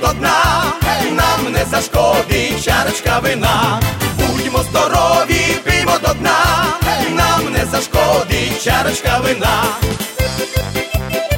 до дна, нам не зашкодить чарочка вина. Будьмо здорові, пиймо до дна, нам не зашкодить чарочка вина.